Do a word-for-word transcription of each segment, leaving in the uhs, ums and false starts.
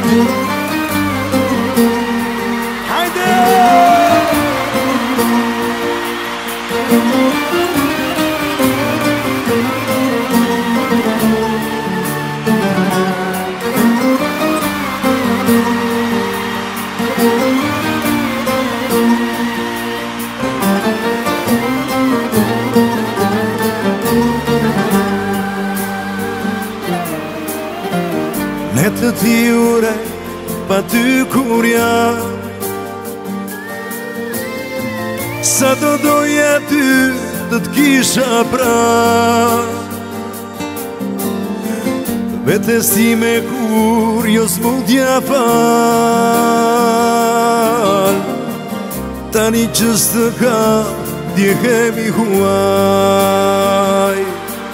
Ne të tjure pa ty kur jam, sa do doja ty të t'kisha pra. Vetes time kur jo s'mundja fal, tani që s'të ka djehemi huaj.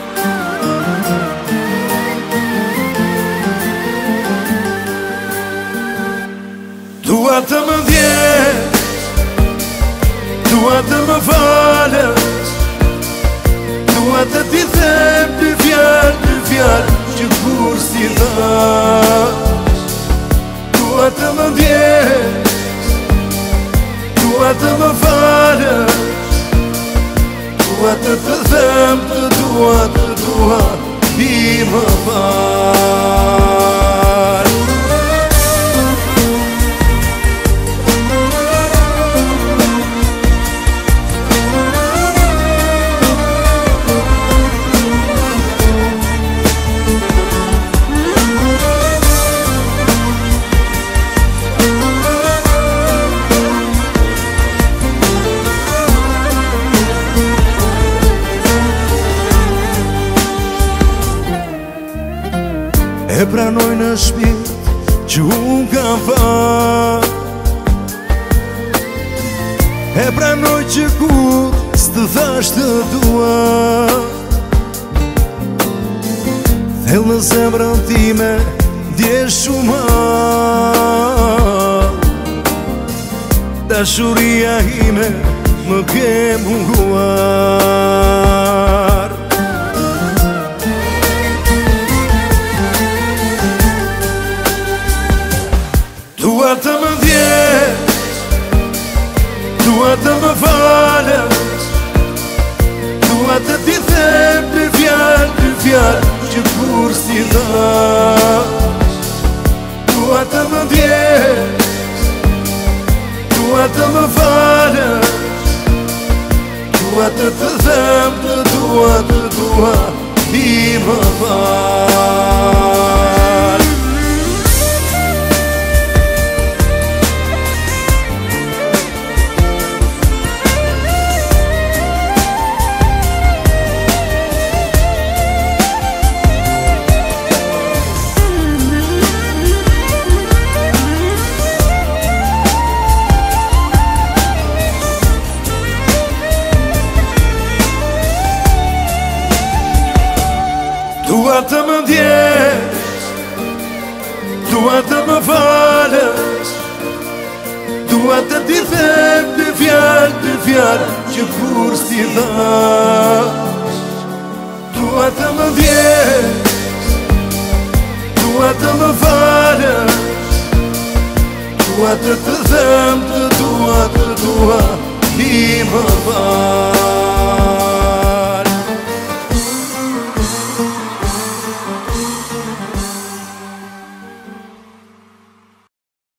Dua të më ndjesh, dua të më falësh, dua të t'i them dy fjalë, dy fjalë që kur si thash. Dua të më ndjesh, dua të më falësh, dua të të them të dua, të dua, i më fal. E pranoj në shpirt që unë kam fat, e pranoj që kur s'të thash të dua, thellë në zemrën time ndjesh shumë hall, dashuria ime më ke munguar. Dua të më ndjesh, dua të më falësh, dua të t'i them dy fjalë, dy fjalë që kur si thash. Dua të më ndjesh, dua të më falësh, dua të të them të dua, të dua, i më fal. Dua të më ndjesh, dua të më falësh, dua të t'i them dy fjalë, dy fjalë që kur si thash. Dua të më ndjesh, dua të më falësh,